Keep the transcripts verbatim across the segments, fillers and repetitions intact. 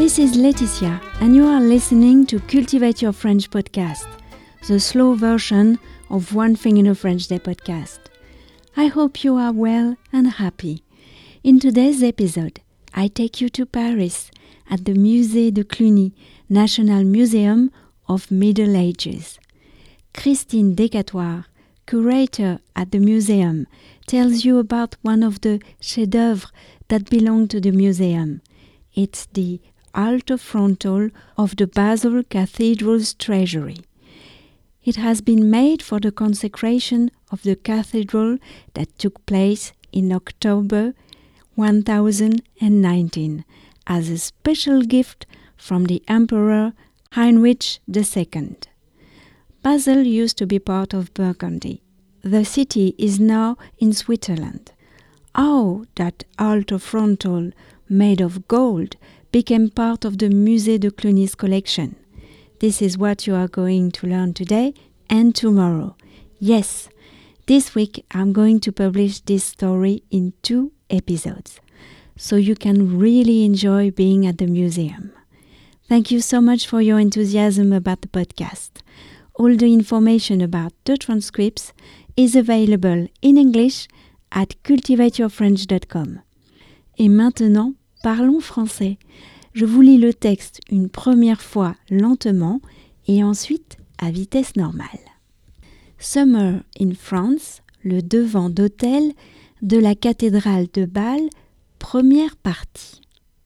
This is Laetitia, and you are listening to Cultivate Your French podcast, the slow version of One Thing in a French Day podcast. I hope you are well and happy. In today's episode, I take you to Paris at the Musée de Cluny, National Museum of Middle Ages. Christine Decatoire, curator at the museum, tells you about one of the chefs-d'œuvre that belong to the museum. It's the alto frontal of the Basel Cathedral's treasury. It has been made for the consecration of the cathedral that took place in October one thousand nineteen as a special gift from the Emperor Heinrich the Second. Basel used to be part of Burgundy. The city is now in Switzerland. How that alto frontal made of gold became part of the Musée de Cluny's collection. This is what you are going to learn today and tomorrow. Yes, this week I'm going to publish this story in two episodes, so you can really enjoy being at the museum. Thank you so much for your enthusiasm about the podcast. All the information about the transcripts is available in English at cultivate your french dot com. Et maintenant, parlons français. Je vous lis le texte une première fois lentement et ensuite à vitesse normale. Summer in France, le devant d'autel de la cathédrale de Bâle, première partie.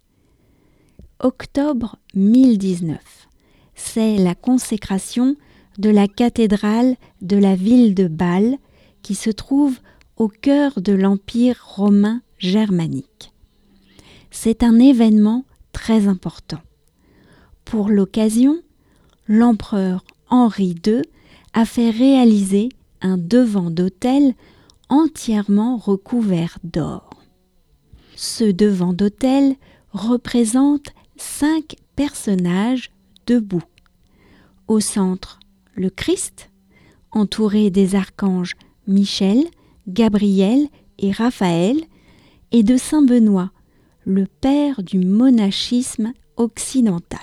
Octobre mille dix-neuf, c'est la consécration de la cathédrale de la ville de Bâle qui se trouve au cœur de l'Empire romain germanique. C'est un événement très important. Pour l'occasion, l'empereur Henri deux a fait réaliser un devant d'autel entièrement recouvert d'or. Ce devant d'autel représente cinq personnages debout. Au centre, le Christ, entouré des archanges Michel, Gabriel et Raphaël, et de Saint Benoît, le père du monachisme occidental.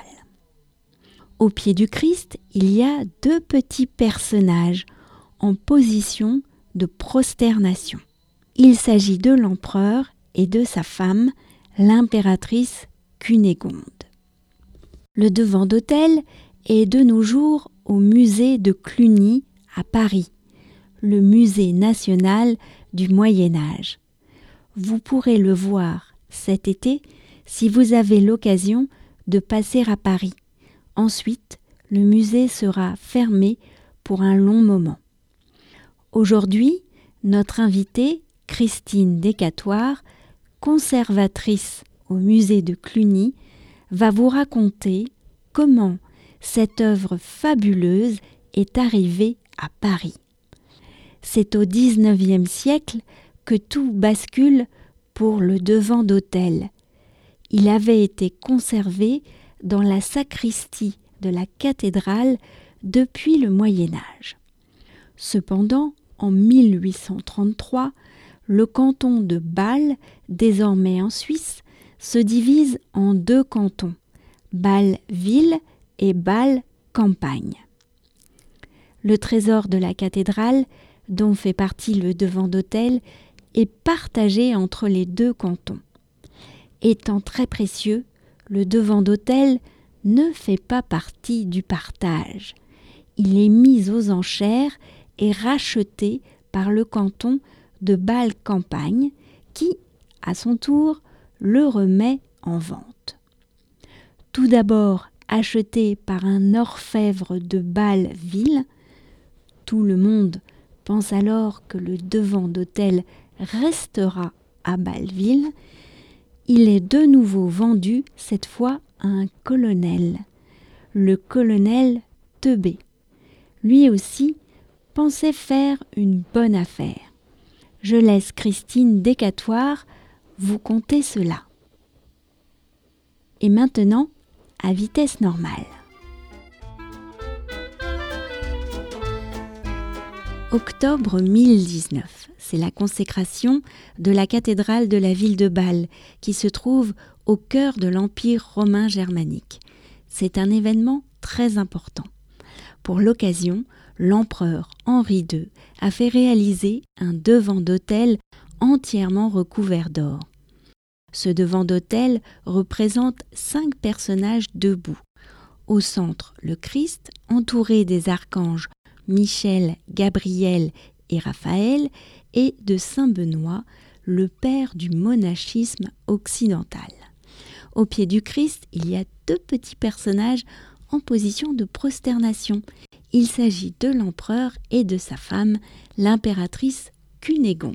Au pied du Christ, il y a deux petits personnages en position de prosternation. Il s'agit de l'empereur et de sa femme, l'impératrice Cunégonde. Le devant d'autel est de nos jours au musée de Cluny à Paris, le musée national du Moyen-Âge. Vous pourrez le voir cet été si vous avez l'occasion de passer à Paris. Ensuite, le musée sera fermé pour un long moment. Aujourd'hui, notre invitée, Christine Decatoire, conservatrice au musée de Cluny, va vous raconter comment cette œuvre fabuleuse est arrivée à Paris. C'est au dix-neuvième siècle que tout bascule pour le devant d'autel. Il avait été conservé dans la sacristie de la cathédrale depuis le Moyen-Âge. Cependant, en mille huit cent trente-trois, le canton de Bâle, désormais en Suisse, se divise en deux cantons, Bâle-Ville et Bâle-Campagne. Le trésor de la cathédrale, dont fait partie le devant d'autel, est partagé entre les deux cantons. Étant très précieux, le devant d'autel ne fait pas partie du partage. Il est mis aux enchères et racheté par le canton de Bâle-Campagne qui, à son tour, le remet en vente. Tout d'abord acheté par un orfèvre de Bâle-Ville, tout le monde pense alors que le devant d'autel restera à Bâle-Ville, il est de nouveau vendu, cette fois à un colonel, le colonel Teubé. Lui aussi pensait faire une bonne affaire. Je laisse Christine Decatoire vous conter cela. Et maintenant, à vitesse normale. Octobre mille dix-neuf, c'est la consécration de la cathédrale de la ville de Bâle, qui se trouve au cœur de l'Empire romain germanique. C'est un événement très important. Pour l'occasion, l'empereur Henri deux a fait réaliser un devant d'autel entièrement recouvert d'or. Ce devant d'autel représente cinq personnages debout. Au centre, le Christ, entouré des archanges Michel, Gabriel et Raphaël, et de saint Benoît, le père du monachisme occidental. Au pied du Christ, il y a deux petits personnages en position de prosternation. Il s'agit de l'empereur et de sa femme, l'impératrice Cunégonde.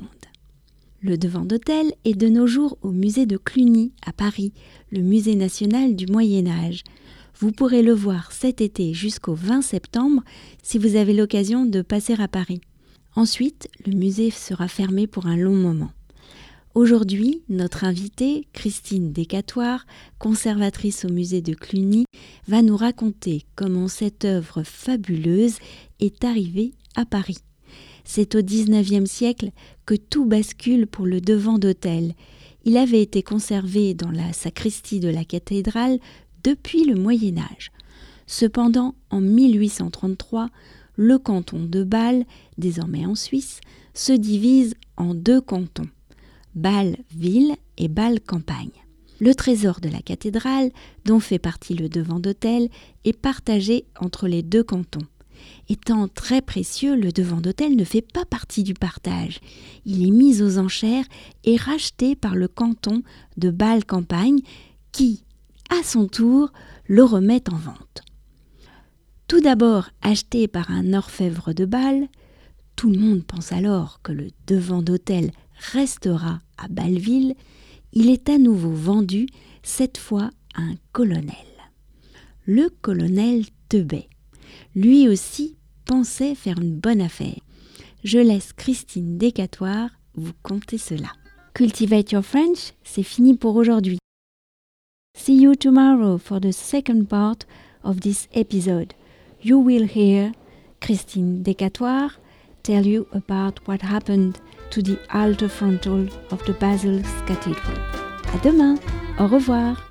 Le devant d'autel est de nos jours au musée de Cluny, à Paris, le musée national du Moyen-Âge. Vous pourrez le voir cet été jusqu'au vingt septembre si vous avez l'occasion de passer à Paris. Ensuite, le musée sera fermé pour un long moment. Aujourd'hui, notre invitée, Christine Descatoires, conservatrice au musée de Cluny, va nous raconter comment cette œuvre fabuleuse est arrivée à Paris. C'est au dix-neuvième siècle que tout bascule pour le devant d'autel. Il avait été conservé dans la sacristie de la cathédrale depuis le Moyen-Âge. Cependant, en mille huit cent trente-trois, le canton de Bâle, désormais en Suisse, se divise en deux cantons, Bâle-Ville et Bâle-Campagne. Le trésor de la cathédrale, dont fait partie le devant d'autel, est partagé entre les deux cantons. Étant très précieux, le devant d'autel ne fait pas partie du partage. Il est mis aux enchères et racheté par le canton de Bâle-Campagne qui, à son tour, le remet en vente. Tout d'abord acheté par un orfèvre de Bâle, tout le monde pense alors que le devant d'autel restera à Bâle-Ville, il est à nouveau vendu, cette fois à un colonel. Le colonel Teubet. Lui aussi pensait faire une bonne affaire. Je laisse Christine Descatoires vous conter cela. Cultivate Your French, c'est fini pour aujourd'hui. See you tomorrow for the second part of this episode. You will hear Christine Descatoires tell you about what happened to the altar frontal of the Basil's Cathedral. À demain, au revoir.